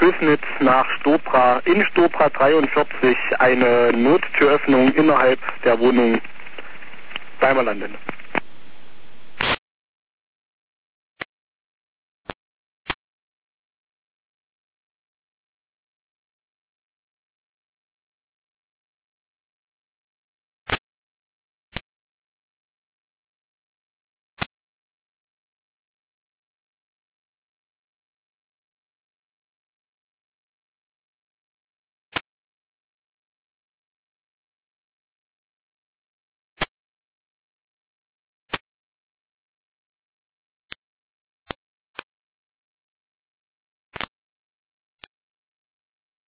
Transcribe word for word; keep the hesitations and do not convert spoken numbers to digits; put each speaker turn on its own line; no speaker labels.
Büßnitz nach Stobra, in Stobra dreiundvierzig eine Nottüröffnung innerhalb der Wohnung Daimlerlanden.